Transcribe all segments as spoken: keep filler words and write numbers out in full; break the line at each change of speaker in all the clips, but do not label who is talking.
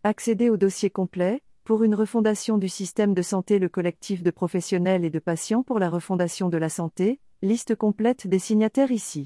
Accéder au dossier complet, pour une refondation du système de santé, le collectif de professionnels et de patients pour la refondation de la santé, liste complète des signataires ici.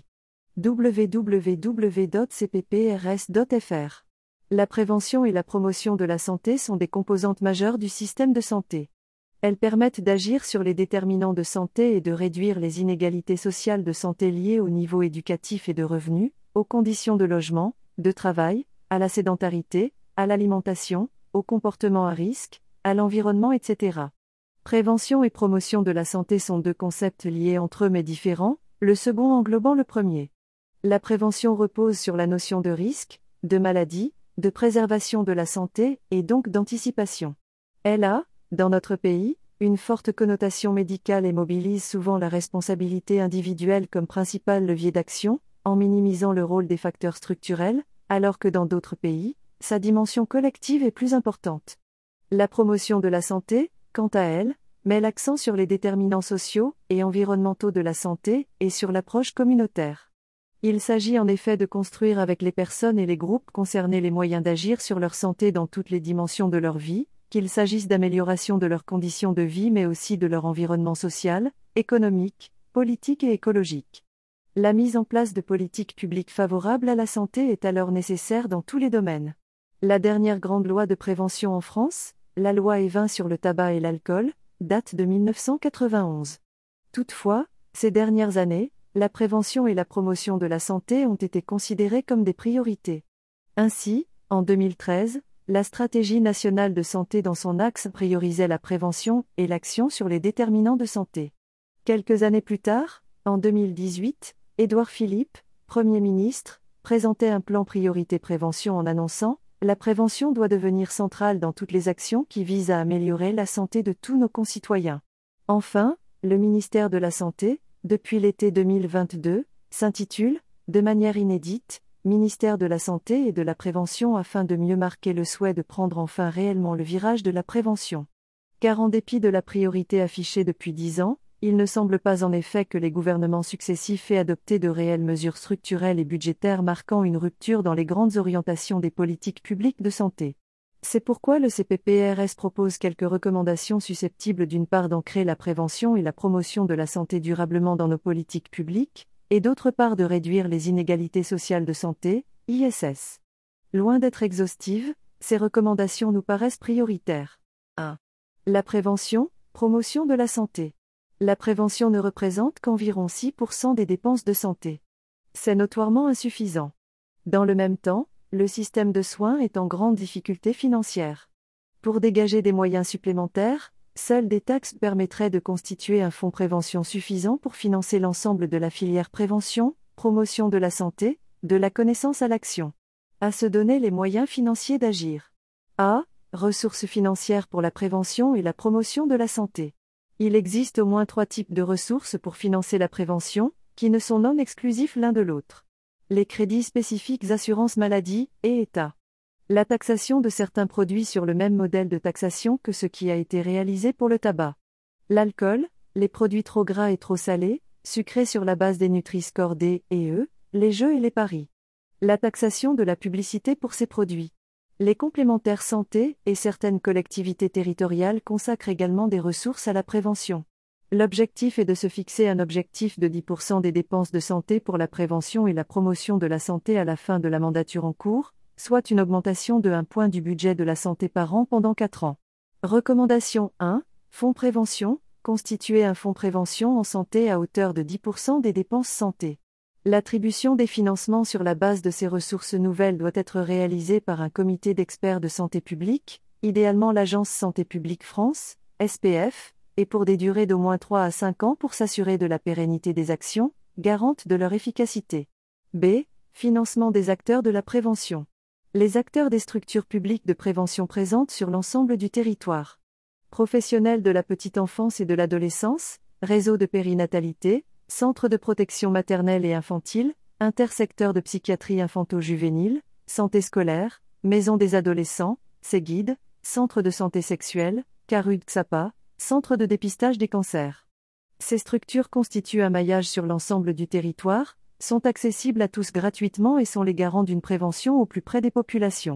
w w w point c p p r s point f r. La prévention et la promotion de la santé sont des composantes majeures du système de santé. Elles permettent d'agir sur les déterminants de santé et de réduire les inégalités sociales de santé liées au niveau éducatif et de revenus, aux conditions de logement, de travail, à la sédentarité, à l'alimentation, au comportement à risque, à l'environnement, et cetera. Prévention et promotion de la santé sont deux concepts liés entre eux mais différents, le second englobant le premier. La prévention repose sur la notion de risque, de maladie, de préservation de la santé et donc d'anticipation. Elle a, dans notre pays, une forte connotation médicale et mobilise souvent la responsabilité individuelle comme principal levier d'action, en minimisant le rôle des facteurs structurels, alors que dans d'autres pays, sa dimension collective est plus importante. La promotion de la santé, quant à elle, met l'accent sur les déterminants sociaux et environnementaux de la santé et sur l'approche communautaire. Il s'agit en effet de construire avec les personnes et les groupes concernés les moyens d'agir sur leur santé dans toutes les dimensions de leur vie, qu'il s'agisse d'amélioration de leurs conditions de vie mais aussi de leur environnement social, économique, politique et écologique. La mise en place de politiques publiques favorables à la santé est alors nécessaire dans tous les domaines. La dernière grande loi de prévention en France, la loi Évin sur le tabac et l'alcool, date de mille neuf cent quatre-vingt-onze. Toutefois, ces dernières années, la prévention et la promotion de la santé ont été considérées comme des priorités. Ainsi, en deux mille treize, la stratégie nationale de santé dans son axe priorisait la prévention et l'action sur les déterminants de santé. Quelques années plus tard, en deux mille dix-huit, Édouard Philippe, Premier ministre, présentait un plan priorité prévention en annonçant « La prévention doit devenir centrale dans toutes les actions qui visent à améliorer la santé de tous nos concitoyens ». Enfin, le ministère de la Santé, depuis l'été deux mille vingt-deux, s'intitule, de manière inédite, Ministère de la Santé et de la Prévention afin de mieux marquer le souhait de prendre enfin réellement le virage de la prévention. Car en dépit de la priorité affichée depuis dix ans, il ne semble pas en effet que les gouvernements successifs aient adopté de réelles mesures structurelles et budgétaires marquant une rupture dans les grandes orientations des politiques publiques de santé. C'est pourquoi le C P P R S propose quelques recommandations susceptibles d'une part d'ancrer la prévention et la promotion de la santé durablement dans nos politiques publiques, et d'autre part de réduire les inégalités sociales de santé, I S S. Loin d'être exhaustives, ces recommandations nous paraissent prioritaires. un. La prévention, promotion de la santé. La prévention ne représente qu'environ six pour cent des dépenses de santé. C'est notoirement insuffisant. Dans le même temps, le système de soins est en grande difficulté financière. Pour dégager des moyens supplémentaires, seules des taxes permettraient de constituer un fonds prévention suffisant pour financer l'ensemble de la filière prévention, promotion de la santé, de la connaissance à l'action. À se donner les moyens financiers d'agir. A. Ressources financières pour la prévention et la promotion de la santé. Il existe au moins trois types de ressources pour financer la prévention, qui ne sont non exclusifs l'un de l'autre. Les crédits spécifiques assurance maladie et État. La taxation de certains produits sur le même modèle de taxation que ce qui a été réalisé pour le tabac. L'alcool, les produits trop gras et trop salés, sucrés sur la base des Nutri-Score D et E, les jeux et les paris. La taxation de la publicité pour ces produits. Les complémentaires santé et certaines collectivités territoriales consacrent également des ressources à la prévention. L'objectif est de se fixer un objectif de dix pour cent des dépenses de santé pour la prévention et la promotion de la santé à la fin de la mandature en cours, soit une augmentation de un point du budget de la santé par an pendant quatre ans. Recommandation un. Fonds prévention, constituer un fonds prévention en santé à hauteur de dix pour cent des dépenses santé. L'attribution des financements sur la base de ces ressources nouvelles doit être réalisée par un comité d'experts de santé publique, idéalement l'Agence Santé publique France, S P F, et pour des durées d'au moins trois à cinq ans pour s'assurer de la pérennité des actions, garantes de leur efficacité. B. Financement des acteurs de la prévention. Les acteurs des structures publiques de prévention présentes sur l'ensemble du territoire. Professionnels de la petite enfance et de l'adolescence, réseaux de périnatalité, centres de protection maternelle et infantile, intersecteurs de psychiatrie infanto-juvénile, santé scolaire, maisons des adolescents, Séguide, centres de santé sexuelle, Carud Xapa, centre de dépistage des cancers. Ces structures constituent un maillage sur l'ensemble du territoire, sont accessibles à tous gratuitement et sont les garants d'une prévention au plus près des populations.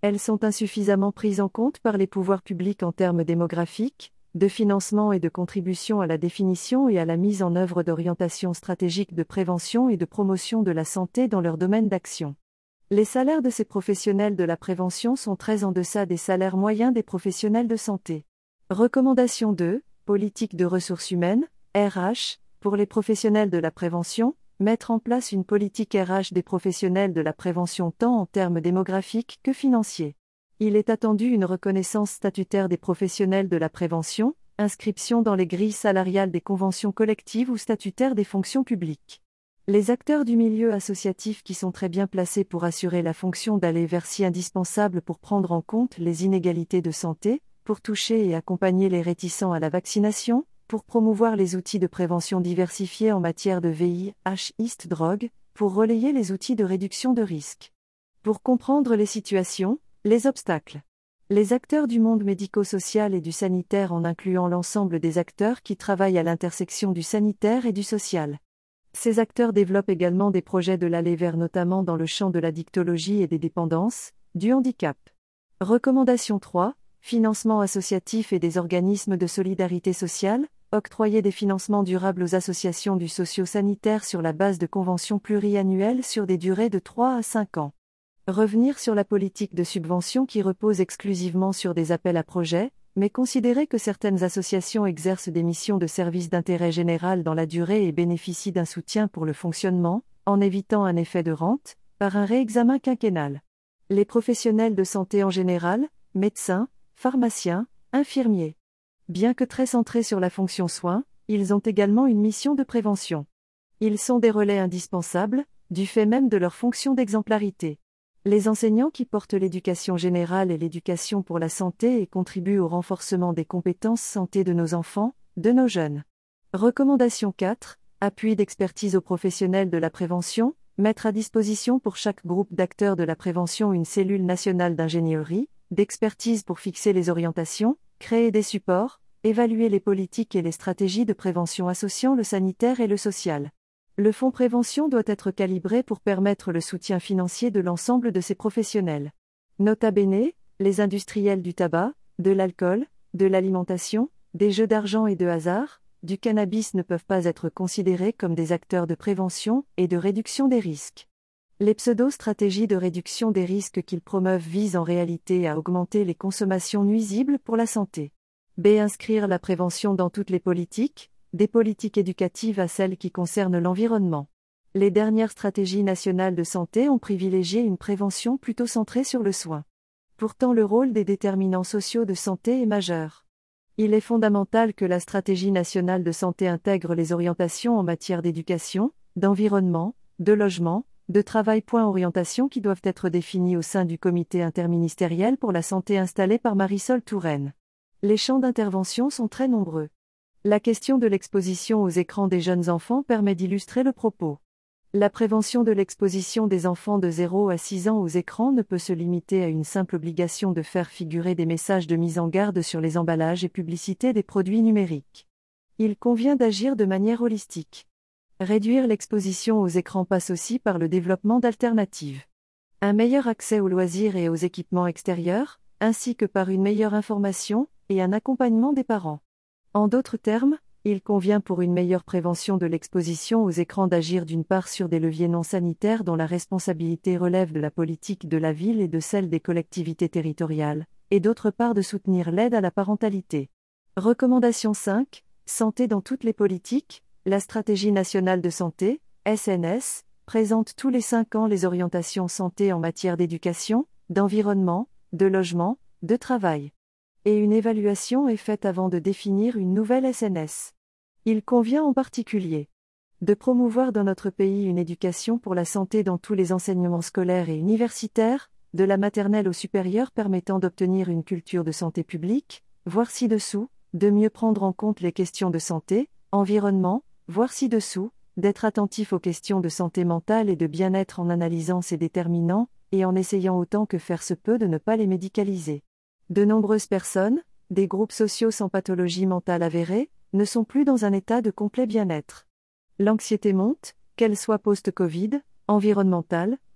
Elles sont insuffisamment prises en compte par les pouvoirs publics en termes démographiques, de financement et de contribution à la définition et à la mise en œuvre d'orientations stratégiques de prévention et de promotion de la santé dans leur domaine d'action. Les salaires de ces professionnels de la prévention sont très en deçà des salaires moyens des professionnels de santé. Recommandation deux. Politique de ressources humaines, R H, pour les professionnels de la prévention, mettre en place une politique R H des professionnels de la prévention tant en termes démographiques que financiers. Il est attendu une reconnaissance statutaire des professionnels de la prévention, inscription dans les grilles salariales des conventions collectives ou statutaires des fonctions publiques. Les acteurs du milieu associatif qui sont très bien placés pour assurer la fonction d'aller vers si indispensable pour prendre en compte les inégalités de santé, pour toucher et accompagner les réticents à la vaccination, pour promouvoir les outils de prévention diversifiés en matière de V I H, I S T, drogue, pour relayer les outils de réduction de risque. Pour comprendre les situations, les obstacles. Les acteurs du monde médico-social et du sanitaire en incluant l'ensemble des acteurs qui travaillent à l'intersection du sanitaire et du social. Ces acteurs développent également des projets de l'aller vers notamment dans le champ de la dictologie et des dépendances, du handicap. Recommandation trois. Financement associatif et des organismes de solidarité sociale, octroyer des financements durables aux associations du socio-sanitaire sur la base de conventions pluriannuelles sur des durées de trois à cinq ans. Revenir sur la politique de subvention qui repose exclusivement sur des appels à projets, mais considérer que certaines associations exercent des missions de service d'intérêt général dans la durée et bénéficient d'un soutien pour le fonctionnement, en évitant un effet de rente, par un réexamen quinquennal. Les professionnels de santé en général, médecins, pharmaciens, infirmiers. Bien que très centrés sur la fonction soins, ils ont également une mission de prévention. Ils sont des relais indispensables, du fait même de leur fonction d'exemplarité. Les enseignants qui portent l'éducation générale et l'éducation pour la santé et contribuent au renforcement des compétences santé de nos enfants, de nos jeunes. Recommandation quatre. Appui d'expertise aux professionnels de la prévention, mettre à disposition pour chaque groupe d'acteurs de la prévention une cellule nationale d'ingénierie, d'expertise pour fixer les orientations, créer des supports, évaluer les politiques et les stratégies de prévention associant le sanitaire et le social. Le fonds prévention doit être calibré pour permettre le soutien financier de l'ensemble de ces professionnels. Nota bene, les industriels du tabac, de l'alcool, de l'alimentation, des jeux d'argent et de hasard, du cannabis ne peuvent pas être considérés comme des acteurs de prévention et de réduction des risques. Les pseudo-stratégies de réduction des risques qu'ils promeuvent visent en réalité à augmenter les consommations nuisibles pour la santé. B. Inscrire la prévention dans toutes les politiques, des politiques éducatives à celles qui concernent l'environnement. Les dernières stratégies nationales de santé ont privilégié une prévention plutôt centrée sur le soin. Pourtant le rôle des déterminants sociaux de santé est majeur. Il est fondamental que la stratégie nationale de santé intègre les orientations en matière d'éducation, d'environnement, de logement, de travail. Orientations qui doivent être définies au sein du comité interministériel pour la santé installé par Marisol Touraine. Les champs d'intervention sont très nombreux. La question de l'exposition aux écrans des jeunes enfants permet d'illustrer le propos. La prévention de l'exposition des enfants de zéro à six ans aux écrans ne peut se limiter à une simple obligation de faire figurer des messages de mise en garde sur les emballages et publicités des produits numériques. Il convient d'agir de manière holistique. Réduire l'exposition aux écrans passe aussi par le développement d'alternatives. Un meilleur accès aux loisirs et aux équipements extérieurs, ainsi que par une meilleure information et un accompagnement des parents. En d'autres termes, il convient pour une meilleure prévention de l'exposition aux écrans d'agir d'une part sur des leviers non sanitaires dont la responsabilité relève de la politique de la ville et de celle des collectivités territoriales, et d'autre part de soutenir l'aide à la parentalité. Recommandation cinq. Santé dans toutes les politiques. La Stratégie nationale de santé, S N S, présente tous les cinq ans les orientations santé en matière d'éducation, d'environnement, de logement, de travail. Et une évaluation est faite avant de définir une nouvelle S N S. Il convient en particulier de promouvoir dans notre pays une éducation pour la santé dans tous les enseignements scolaires et universitaires, de la maternelle au supérieur permettant d'obtenir une culture de santé publique, voir ci-dessous, de mieux prendre en compte les questions de santé, environnement, voir ci-dessous, d'être attentif aux questions de santé mentale et de bien-être en analysant ces déterminants, et en essayant autant que faire se peut de ne pas les médicaliser. De nombreuses personnes, des groupes sociaux sans pathologie mentale avérée, ne sont plus dans un état de complet bien-être. L'anxiété monte, qu'elle soit post-Covid, environnementale,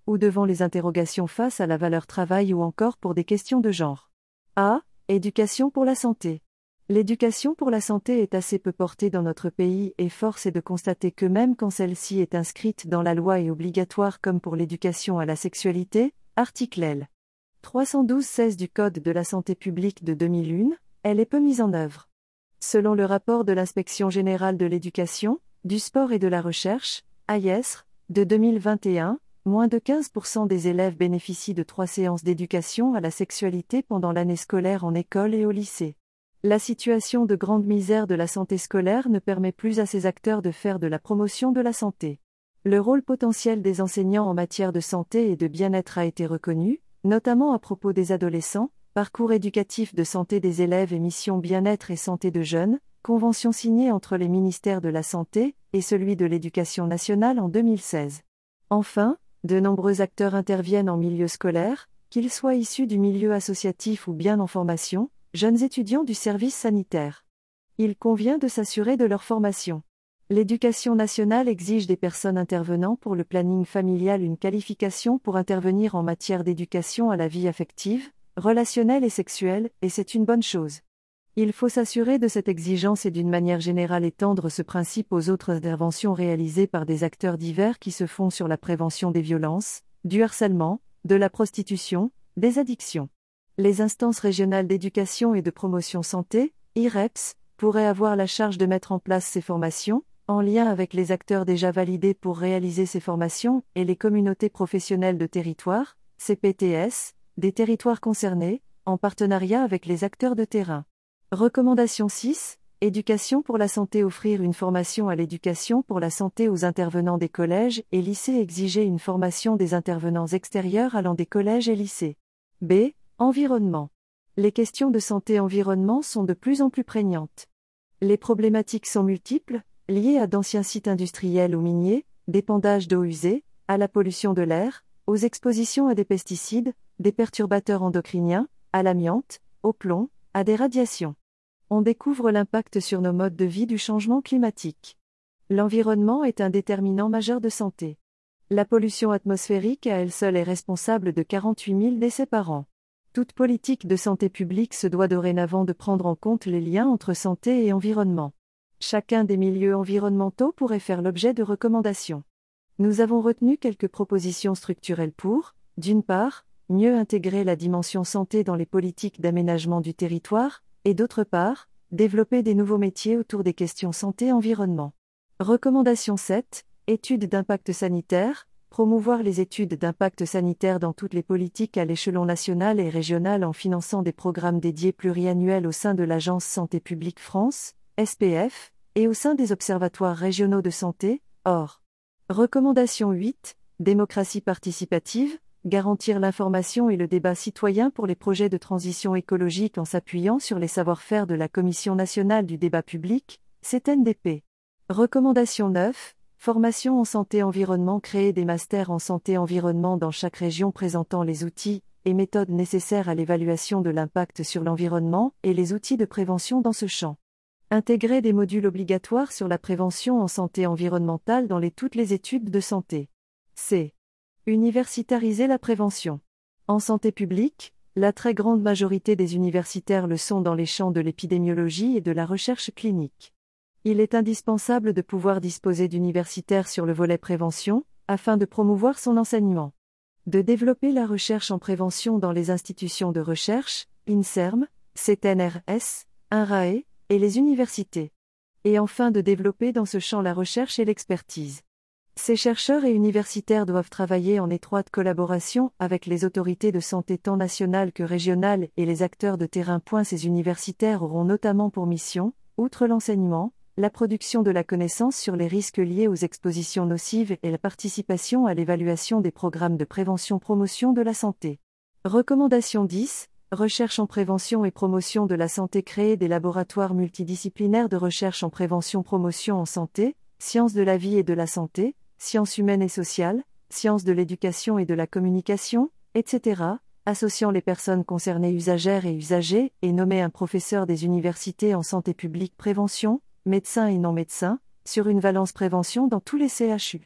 ou devant les interrogations face à la valeur travail ou encore pour des questions de genre. A. Éducation pour la santé. L'éducation pour la santé est assez peu portée dans notre pays et force est de constater que même quand celle-ci est inscrite dans la loi et obligatoire comme pour l'éducation à la sexualité, article L. trois cent douze seize du Code de la santé publique de deux mille un, elle est peu mise en œuvre. Selon le rapport de l'Inspection générale de l'éducation, du sport et de la recherche, A I E S R, de deux mille vingt et un, moins de quinze pour cent des élèves bénéficient de trois séances d'éducation à la sexualité pendant l'année scolaire en école et au lycée. La situation de grande misère de la santé scolaire ne permet plus à ces acteurs de faire de la promotion de la santé. Le rôle potentiel des enseignants en matière de santé et de bien-être a été reconnu, notamment à propos des adolescents, parcours éducatif de santé des élèves et mission bien-être et santé de jeunes, convention signée entre les ministères de la Santé et celui de l'Éducation nationale en deux mille seize. Enfin, de nombreux acteurs interviennent en milieu scolaire, qu'ils soient issus du milieu associatif ou bien en formation, jeunes étudiants du service sanitaire. Il convient de s'assurer de leur formation. L'Éducation nationale exige des personnes intervenant pour le planning familial une qualification pour intervenir en matière d'éducation à la vie affective, relationnelle et sexuelle, et c'est une bonne chose. Il faut s'assurer de cette exigence et d'une manière générale étendre ce principe aux autres interventions réalisées par des acteurs divers qui se font sur la prévention des violences, du harcèlement, de la prostitution, des addictions. Les instances régionales d'éducation et de promotion santé, I R E P S, pourraient avoir la charge de mettre en place ces formations, en lien avec les acteurs déjà validés pour réaliser ces formations, et les communautés professionnelles de territoire, C P T S, des territoires concernés, en partenariat avec les acteurs de terrain. Recommandation six. Éducation pour la santé. Offrir une formation à l'éducation pour la santé aux intervenants des collèges et lycées. Exiger une formation des intervenants extérieurs allant des collèges et lycées. B. Environnement. Les questions de santé-environnement sont de plus en plus prégnantes. Les problématiques sont multiples, liées à d'anciens sites industriels ou miniers, d'épandage d'eau usée, à la pollution de l'air, aux expositions à des pesticides, des perturbateurs endocriniens, à l'amiante, au plomb, à des radiations. On découvre l'impact sur nos modes de vie du changement climatique. L'environnement est un déterminant majeur de santé. La pollution atmosphérique à elle seule est responsable de quarante-huit mille décès par an. Toute politique de santé publique se doit dorénavant de prendre en compte les liens entre santé et environnement. Chacun des milieux environnementaux pourrait faire l'objet de recommandations. Nous avons retenu quelques propositions structurelles pour, d'une part, mieux intégrer la dimension santé dans les politiques d'aménagement du territoire, et d'autre part, développer des nouveaux métiers autour des questions santé-environnement. Recommandation sept. Études d'impact sanitaire. Promouvoir les études d'impact sanitaire dans toutes les politiques à l'échelon national et régional en finançant des programmes dédiés pluriannuels au sein de l'Agence Santé publique France, S P F, et au sein des observatoires régionaux de santé, O R. Recommandation huit. Démocratie participative. Garantir l'information et le débat citoyen pour les projets de transition écologique en s'appuyant sur les savoir-faire de la Commission nationale du débat public, C N D P. Recommandation neuf. Formation en santé-environnement. Créer des masters en santé-environnement dans chaque région présentant les outils et méthodes nécessaires à l'évaluation de l'impact sur l'environnement et les outils de prévention dans ce champ. Intégrer des modules obligatoires sur la prévention en santé environnementale dans les, toutes les études de santé. C. Universitariser la prévention. En santé publique, la très grande majorité des universitaires le sont dans les champs de l'épidémiologie et de la recherche clinique. Il est indispensable de pouvoir disposer d'universitaires sur le volet prévention, afin de promouvoir son enseignement. De développer la recherche en prévention dans les institutions de recherche, INSERM, C N R S, INRAE, et les universités. Et enfin de développer dans ce champ la recherche et l'expertise. Ces chercheurs et universitaires doivent travailler en étroite collaboration avec les autorités de santé tant nationales que régionales et les acteurs de terrain. Ces universitaires auront notamment pour mission, outre l'enseignement, la production de la connaissance sur les risques liés aux expositions nocives et la participation à l'évaluation des programmes de prévention-promotion de la santé. Recommandation dix. Recherche en prévention et promotion de la santé. Créer des laboratoires multidisciplinaires de recherche en prévention-promotion en santé, sciences de la vie et de la santé, sciences humaines et sociales, sciences de l'éducation et de la communication, et cetera, associant les personnes concernées usagères et usagers, et nommer un professeur des universités en santé publique prévention, médecins et non-médecins, sur une valence prévention dans tous les C H U.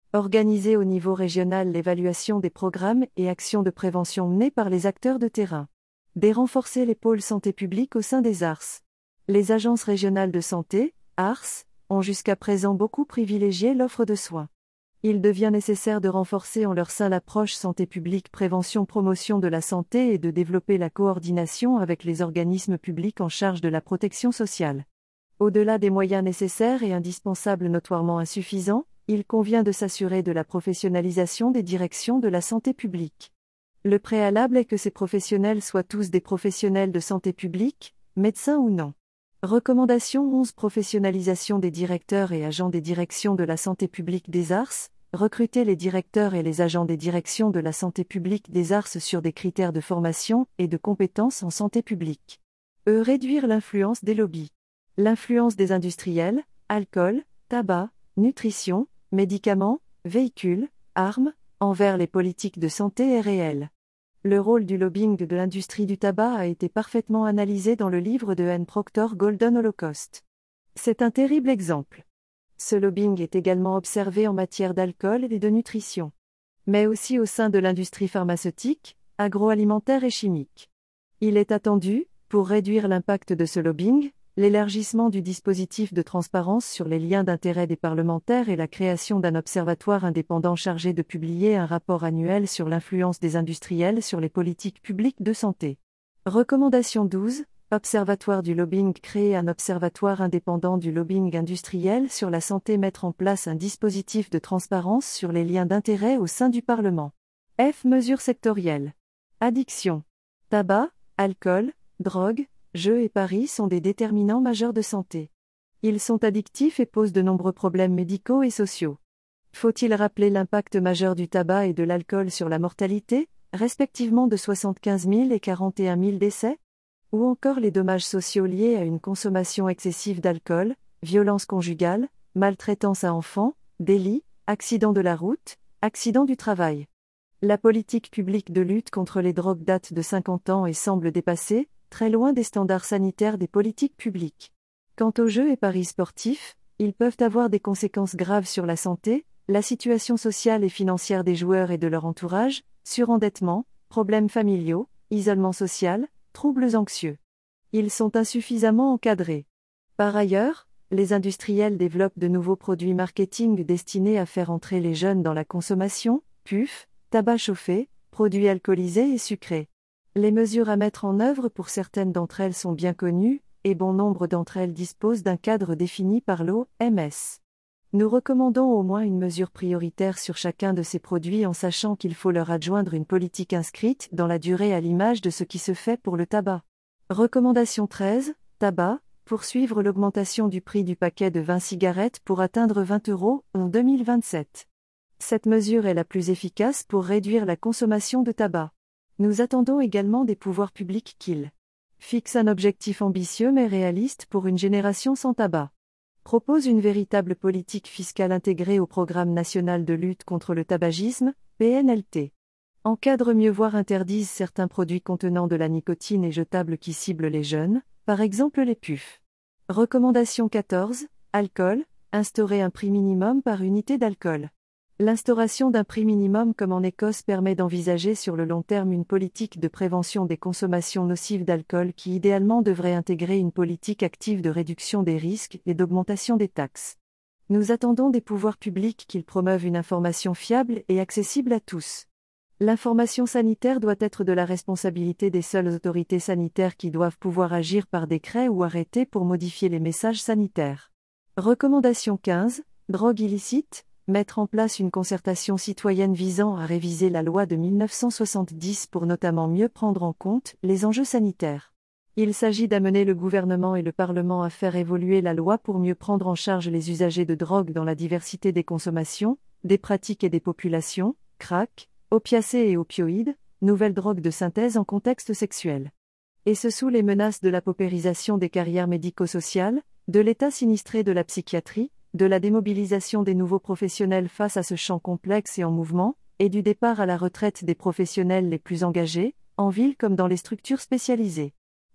Organiser au niveau régional l'évaluation des programmes et actions de prévention menés par les acteurs de terrain. D. Renforcer les pôles santé publique au sein des A R S. Les agences régionales de santé, A R S, ont jusqu'à présent beaucoup privilégié l'offre de soins. Il devient nécessaire de renforcer en leur sein l'approche santé publique prévention-promotion de la santé et de développer la coordination avec les organismes publics en charge de la protection sociale. Au-delà des moyens nécessaires et indispensables notoirement insuffisants, il convient de s'assurer de la professionnalisation des directions de la santé publique. Le préalable est que ces professionnels soient tous des professionnels de santé publique, médecins ou non. Recommandation onze. Professionnalisation des directeurs et agents des directions de la santé publique des A R S. Recruter les directeurs et les agents des directions de la santé publique des A R S sur des critères de formation et de compétences en santé publique. E. Réduire l'influence des lobbies. L'influence des industriels, alcool, tabac, nutrition, médicaments, véhicules, armes, envers les politiques de santé est réelle. Le rôle du lobbying de l'industrie du tabac a été parfaitement analysé dans le livre de N. Proctor Golden Holocaust. C'est un terrible exemple. Ce lobbying est également observé en matière d'alcool et de nutrition. Mais aussi au sein de l'industrie pharmaceutique, agroalimentaire et chimique. Il est attendu, pour réduire l'impact de ce lobbying, l'élargissement du dispositif de transparence sur les liens d'intérêt des parlementaires et la création d'un observatoire indépendant chargé de publier un rapport annuel sur l'influence des industriels sur les politiques publiques de santé. Recommandation douze. Observatoire du lobbying. Créer un observatoire indépendant du lobbying industriel sur la santé. Mettre en place un dispositif de transparence sur les liens d'intérêt au sein du Parlement. F. Mesures sectorielles. Addiction. Tabac, alcool, drogue, jeux et paris sont des déterminants majeurs de santé. Ils sont addictifs et posent de nombreux problèmes médicaux et sociaux. Faut-il rappeler l'impact majeur du tabac et de l'alcool sur la mortalité, respectivement de soixante-quinze mille et quarante et un mille décès? Ou encore les dommages sociaux liés à une consommation excessive d'alcool, violence conjugale, maltraitance à enfants, délits, accidents de la route, accidents du travail. La politique publique de lutte contre les drogues date de cinquante ans et semble dépassée, très loin des standards sanitaires des politiques publiques. Quant aux jeux et paris sportifs, ils peuvent avoir des conséquences graves sur la santé, la situation sociale et financière des joueurs et de leur entourage, surendettement, problèmes familiaux, isolement social, troubles anxieux. Ils sont insuffisamment encadrés. Par ailleurs, les industriels développent de nouveaux produits marketing destinés à faire entrer les jeunes dans la consommation, puffs, tabac chauffé, produits alcoolisés et sucrés. Les mesures à mettre en œuvre pour certaines d'entre elles sont bien connues, et bon nombre d'entre elles disposent d'un cadre défini par l'O M S. Nous recommandons au moins une mesure prioritaire sur chacun de ces produits en sachant qu'il faut leur adjoindre une politique inscrite dans la durée à l'image de ce qui se fait pour le tabac. Recommandation treize. Tabac. Poursuivre l'augmentation du prix du paquet de vingt cigarettes pour atteindre vingt euros en deux mille vingt-sept. Cette mesure est la plus efficace pour réduire la consommation de tabac. Nous attendons également des pouvoirs publics qu'ils fixent un objectif ambitieux mais réaliste pour une génération sans tabac. Propose une véritable politique fiscale intégrée au Programme national de lutte contre le tabagisme, P N L T. Encadre mieux voire interdise certains produits contenant de la nicotine et jetables qui ciblent les jeunes, par exemple les puffs. Recommandation quatorze. Alcool. Instaurer un prix minimum par unité d'alcool. L'instauration d'un prix minimum comme en Écosse permet d'envisager sur le long terme une politique de prévention des consommations nocives d'alcool qui idéalement devrait intégrer une politique active de réduction des risques et d'augmentation des taxes. Nous attendons des pouvoirs publics qu'ils promeuvent une information fiable et accessible à tous. L'information sanitaire doit être de la responsabilité des seules autorités sanitaires qui doivent pouvoir agir par décret ou arrêté pour modifier les messages sanitaires. Recommandation quinze. Drogue illicite. Mettre en place une concertation citoyenne visant à réviser la loi de mille neuf cent soixante-dix pour notamment mieux prendre en compte les enjeux sanitaires. Il s'agit d'amener le gouvernement et le Parlement à faire évoluer la loi pour mieux prendre en charge les usagers de drogue dans la diversité des consommations, des pratiques et des populations, crack, opiacés et opioïdes, nouvelles drogues de synthèse en contexte sexuel. Et ce sous les menaces de la paupérisation des carrières médico-sociales, de l'état sinistré de la psychiatrie, de la démobilisation des nouveaux professionnels face à ce champ complexe et en mouvement, et du départ à la retraite des professionnels les plus engagés, en ville comme dans les structures spécialisées.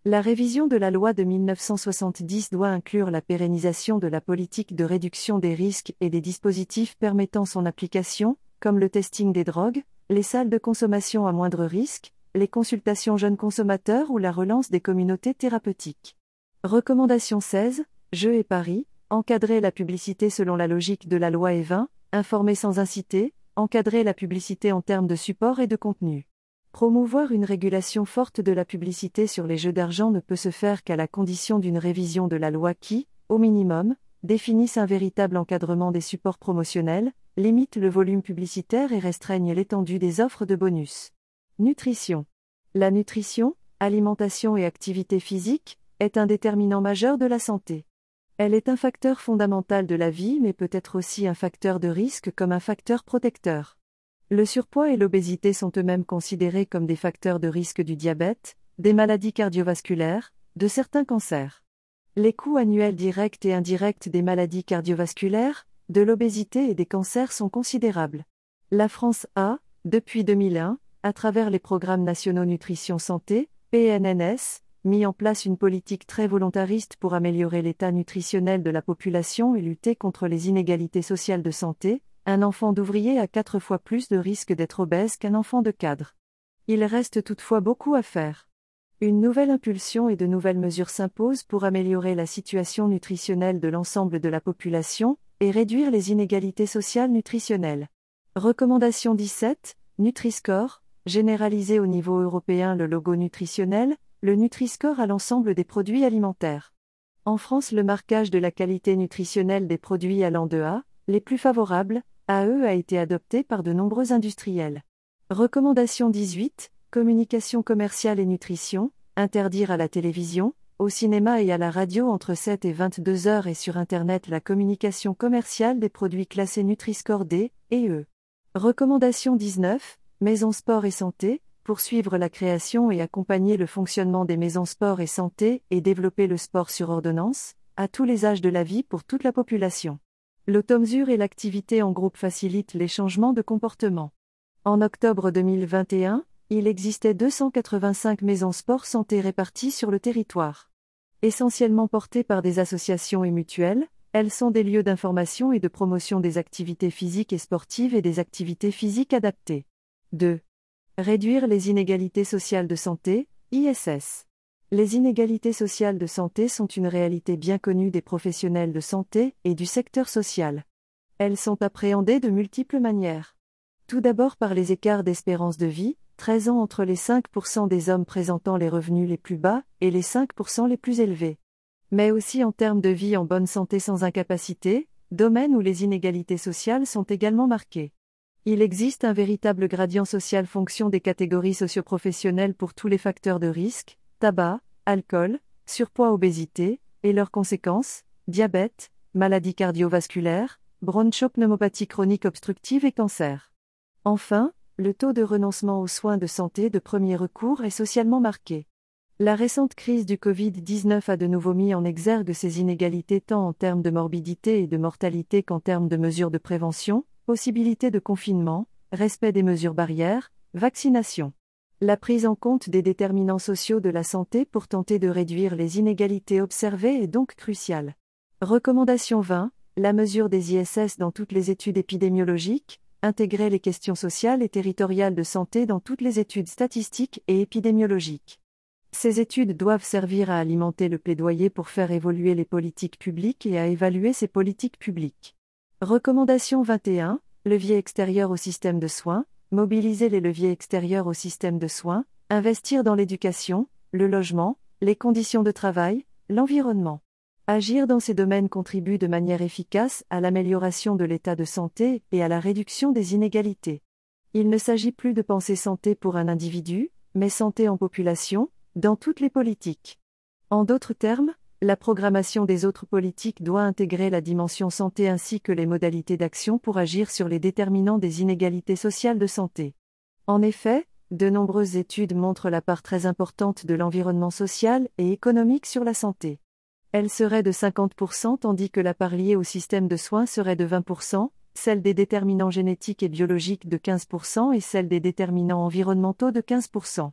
La révision de la loi de mille neuf cent soixante-dix doit inclure la pérennisation de la politique de réduction des risques et des dispositifs permettant son application, comme le testing des drogues, les salles de consommation à moindre risque, les consultations jeunes consommateurs ou la relance des communautés thérapeutiques. Recommandation seize, Jeux et paris, encadrer la publicité selon la logique de la loi E vingt, informer sans inciter, encadrer la publicité en termes de support et de contenu. Promouvoir une régulation forte de la publicité sur les jeux d'argent ne peut se faire qu'à la condition d'une révision de la loi qui, au minimum, définisse un véritable encadrement des supports promotionnels, limite le volume publicitaire et restreigne l'étendue des offres de bonus. Nutrition. La nutrition, alimentation et activité physique, est un déterminant majeur de la santé. Elle est un facteur fondamental de la vie mais peut être aussi un facteur de risque comme un facteur protecteur. Le surpoids et l'obésité sont eux-mêmes considérés comme des facteurs de risque du diabète, des maladies cardiovasculaires, de certains cancers. Les coûts annuels directs et indirects des maladies cardiovasculaires, de l'obésité et des cancers sont considérables. La France a, depuis deux mille un, à travers les programmes nationaux nutrition santé, P N N S, mis en place une politique très volontariste pour améliorer l'état nutritionnel de la population et lutter contre les inégalités sociales de santé. Un enfant d'ouvrier a quatre fois plus de risque d'être obèse qu'un enfant de cadre. Il reste toutefois beaucoup à faire. Une nouvelle impulsion et de nouvelles mesures s'imposent pour améliorer la situation nutritionnelle de l'ensemble de la population et réduire les inégalités sociales nutritionnelles. Recommandation dix-sept, Nutri-Score, généraliser au niveau européen le logo nutritionnel, le Nutri-Score à l'ensemble des produits alimentaires. En France, le marquage de la qualité nutritionnelle des produits allant de A, les plus favorables, A E a été adopté par de nombreux industriels. Recommandation dix-huit, communication commerciale et nutrition, interdire à la télévision, au cinéma et à la radio entre sept et vingt-deux heures et sur Internet la communication commerciale des produits classés Nutri-Score D et E. Recommandation dix-neuf, maisons sport et santé, poursuivre la création et accompagner le fonctionnement des maisons sport et santé et développer le sport sur ordonnance, à tous les âges de la vie pour toute la population. L'automesure et l'activité en groupe facilitent les changements de comportement. En octobre deux mille vingt et un, il existait deux cent quatre-vingt-cinq maisons sport santé réparties sur le territoire. Essentiellement portées par des associations et mutuelles, elles sont des lieux d'information et de promotion des activités physiques et sportives et des activités physiques adaptées. deux. Réduire les inégalités sociales de santé, I S S. Les inégalités sociales de santé sont une réalité bien connue des professionnels de santé et du secteur social. Elles sont appréhendées de multiples manières. Tout d'abord par les écarts d'espérance de vie, treize ans entre les cinq pour cent des hommes présentant les revenus les plus bas et les cinq pour cent les plus élevés. Mais aussi en termes de vie en bonne santé sans incapacité, domaine où les inégalités sociales sont également marquées. Il existe un véritable gradient social fonction des catégories socioprofessionnelles pour tous les facteurs de risque, tabac, alcool, surpoids, obésité, et leurs conséquences, diabète, maladies cardiovasculaires, bronchopneumopathie chronique obstructive et cancer. Enfin, le taux de renoncement aux soins de santé de premier recours est socialement marqué. La récente crise du covid dix-neuf a de nouveau mis en exergue ces inégalités tant en termes de morbidité et de mortalité qu'en termes de mesures de prévention, possibilité de confinement, respect des mesures barrières, vaccination. La prise en compte des déterminants sociaux de la santé pour tenter de réduire les inégalités observées est donc cruciale. Recommandation vingt, la mesure des I S S dans toutes les études épidémiologiques, intégrer les questions sociales et territoriales de santé dans toutes les études statistiques et épidémiologiques. Ces études doivent servir à alimenter le plaidoyer pour faire évoluer les politiques publiques et à évaluer ces politiques publiques. Recommandation vingt et un, levier extérieur au système de soins, mobiliser les leviers extérieurs au système de soins, investir dans l'éducation, le logement, les conditions de travail, l'environnement. Agir dans ces domaines contribue de manière efficace à l'amélioration de l'état de santé et à la réduction des inégalités. Il ne s'agit plus de penser santé pour un individu, mais santé en population, dans toutes les politiques. En d'autres termes, la programmation des autres politiques doit intégrer la dimension santé ainsi que les modalités d'action pour agir sur les déterminants des inégalités sociales de santé. En effet, de nombreuses études montrent la part très importante de l'environnement social et économique sur la santé. Elle serait de cinquante pour cent tandis que la part liée au système de soins serait de vingt pour cent, celle des déterminants génétiques et biologiques de quinze pour cent et celle des déterminants environnementaux de quinze pour cent.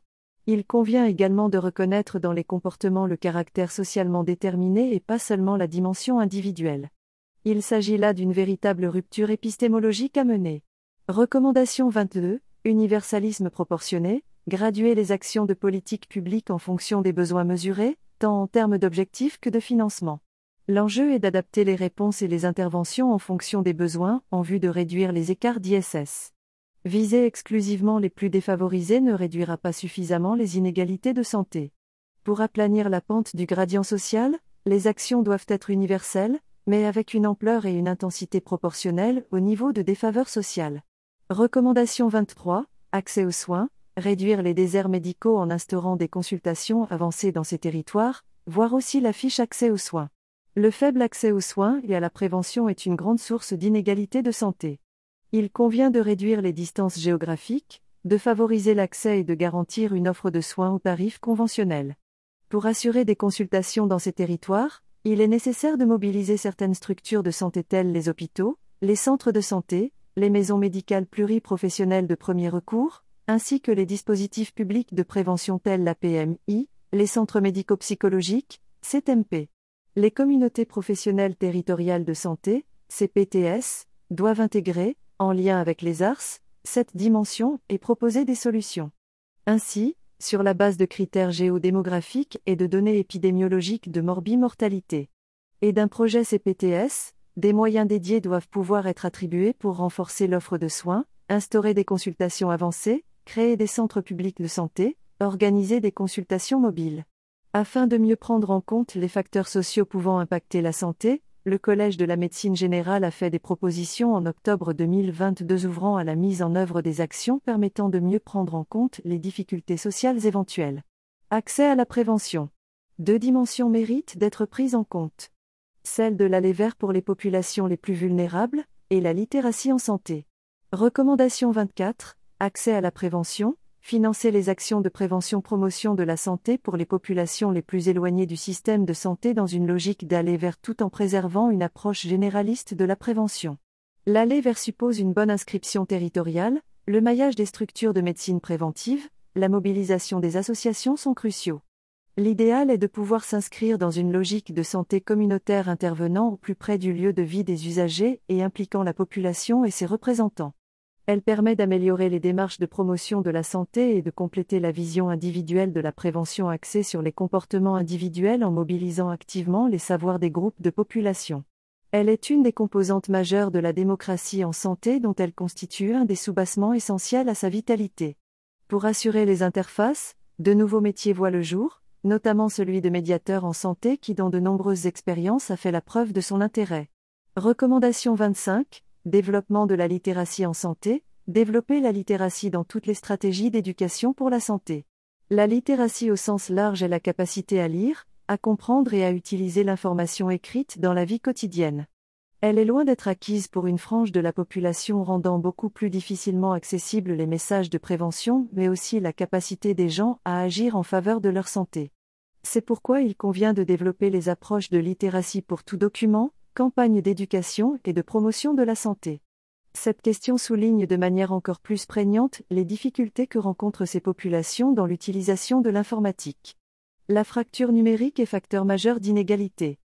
Il convient également de reconnaître dans les comportements le caractère socialement déterminé et pas seulement la dimension individuelle. Il s'agit là d'une véritable rupture épistémologique à mener. Recommandation vingt-deux. Universalisme proportionné, graduer les actions de politique publique en fonction des besoins mesurés, tant en termes d'objectifs que de financement. L'enjeu est d'adapter les réponses et les interventions en fonction des besoins, en vue de réduire les écarts d'I S S. Viser exclusivement les plus défavorisés ne réduira pas suffisamment les inégalités de santé. Pour aplanir la pente du gradient social, les actions doivent être universelles, mais avec une ampleur et une intensité proportionnelles au niveau de défaveur sociale. Recommandation vingt-trois. Accès aux soins, réduire les déserts médicaux en instaurant des consultations avancées dans ces territoires, voire aussi la fiche accès aux soins. Le faible accès aux soins et à la prévention est une grande source d'inégalités de santé. Il convient de réduire les distances géographiques, de favoriser l'accès et de garantir une offre de soins aux tarifs conventionnels. Pour assurer des consultations dans ces territoires, il est nécessaire de mobiliser certaines structures de santé telles les hôpitaux, les centres de santé, les maisons médicales pluriprofessionnelles de premier recours, ainsi que les dispositifs publics de prévention tels la P M I, les centres médico-psychologiques, C T M P. Les communautés professionnelles territoriales de santé, C P T S, doivent intégrer, en lien avec les A R S, cette dimension et proposer des solutions. Ainsi, sur la base de critères géodémographiques et de données épidémiologiques de morbimortalité et d'un projet C P T S, des moyens dédiés doivent pouvoir être attribués pour renforcer l'offre de soins, instaurer des consultations avancées, créer des centres publics de santé, organiser des consultations mobiles. Afin de mieux prendre en compte les facteurs sociaux pouvant impacter la santé, le Collège de la médecine générale a fait des propositions en octobre deux mille vingt-deux ouvrant à la mise en œuvre des actions permettant de mieux prendre en compte les difficultés sociales éventuelles. Accès à la prévention. Deux dimensions méritent d'être prises en compte. Celle de l'aller vers pour les populations les plus vulnérables, et la littératie en santé. Recommandation vingt-quatre. Accès à la prévention, financer les actions de prévention-promotion de la santé pour les populations les plus éloignées du système de santé dans une logique d'aller vers tout en préservant une approche généraliste de la prévention. L'aller vers suppose une bonne inscription territoriale, le maillage des structures de médecine préventive, la mobilisation des associations sont cruciaux. L'idéal est de pouvoir s'inscrire dans une logique de santé communautaire intervenant au plus près du lieu de vie des usagers et impliquant la population et ses représentants. Elle permet d'améliorer les démarches de promotion de la santé et de compléter la vision individuelle de la prévention axée sur les comportements individuels en mobilisant activement les savoirs des groupes de population. Elle est une des composantes majeures de la démocratie en santé dont elle constitue un des soubassements essentiels à sa vitalité. Pour assurer les interfaces, de nouveaux métiers voient le jour, notamment celui de médiateur en santé qui dans de nombreuses expériences a fait la preuve de son intérêt. Recommandation vingt-cinq. Développement de la littératie en santé, développer la littératie dans toutes les stratégies d'éducation pour la santé. La littératie au sens large est la capacité à lire, à comprendre et à utiliser l'information écrite dans la vie quotidienne. Elle est loin d'être acquise pour une frange de la population rendant beaucoup plus difficilement accessibles les messages de prévention mais aussi la capacité des gens à agir en faveur de leur santé. C'est pourquoi il convient de développer les approches de littératie pour tout document, campagne d'éducation et de promotion de la santé. Cette question souligne de manière encore plus prégnante les difficultés que rencontrent ces populations dans l'utilisation de l'informatique. La fracture numérique est facteur majeur d'inégalité.